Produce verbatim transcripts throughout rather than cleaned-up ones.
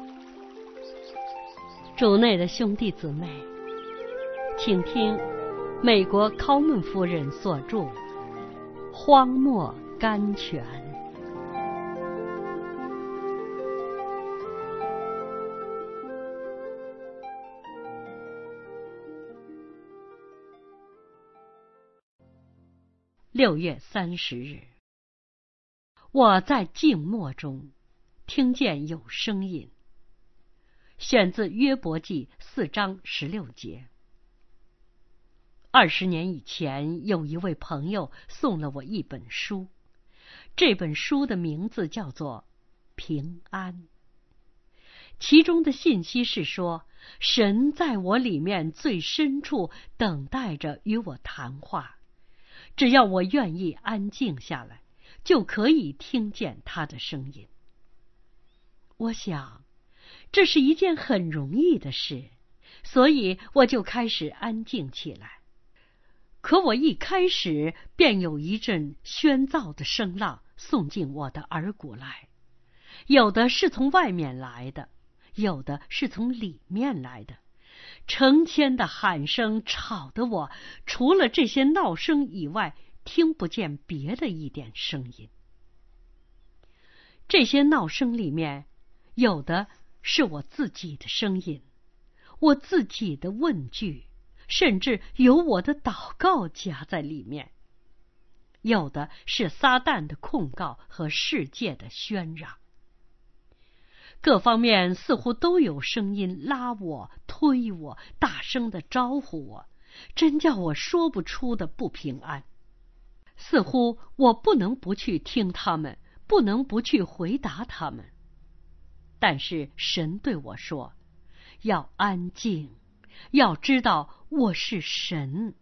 主内的兄弟姊妹，请听美国考门夫人所著《荒漠甘泉》。六月三十日，我在静默中听见有声音。选自约伯记四章十六节。二十年以前，有一位朋友送了我一本书，这本书的名字叫做《平安》。其中的信息是说，神在我里面最深处等待着与我谈话，只要我愿意安静下来，就可以听见他的声音。我想这是一件很容易的事，所以我就开始安静起来。可我一开始便有一阵喧噪的声浪送进我的耳骨来，有的是从外面来的，有的是从里面来的。成千的喊声吵得我除了这些闹声以外，听不见别的一点声音。这些闹声里面，有的是我自己的声音，我自己的问句，甚至有我的祷告夹在里面。有的是撒旦的控告和世界的喧嚷。各方面似乎都有声音拉我、推我，大声地招呼我，真叫我说不出的不平安。似乎我不能不去听他们，不能不去回答他们。但是神对我说，要安静，要知道我是神。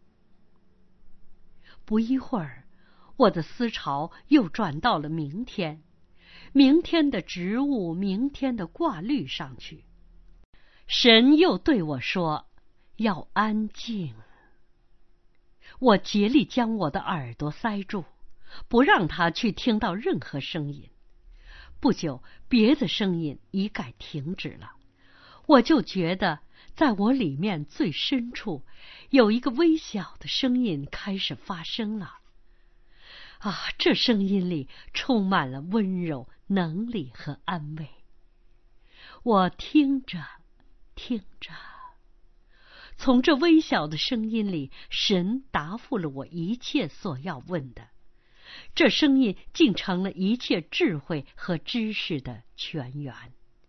不一会儿，我的思潮又转到了明天，明天的植物，明天的挂虑上去。神又对我说，要安静。我竭力将我的耳朵塞住，不让它去听到任何声音。不久，别的声音一概停止了，我就觉得在我里面最深处有一个微小的声音开始发声了。啊，这声音里充满了温柔、能力和安慰。我听着，听着，从这微小的声音里，神答复了我一切所要问的。这声音竟成了一切智慧和知识的泉源。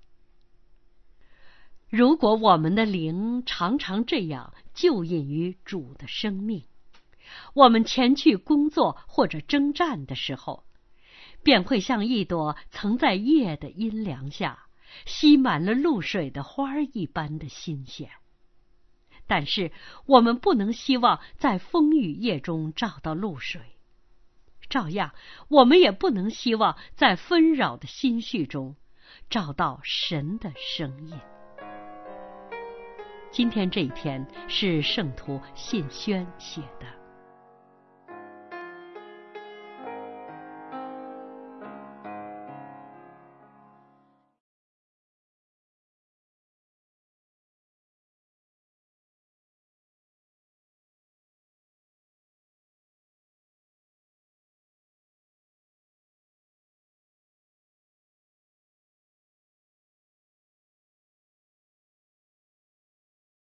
如果我们的灵常常这样就引于主的生命，我们前去工作或者征战的时候，便会像一朵曾在夜的阴凉下吸满了露水的花一般的新鲜。但是我们不能希望在风雨夜中找到露水，照样我们也不能希望在纷扰的心绪中找到神的声音。今天这一篇是圣徒信宣写的。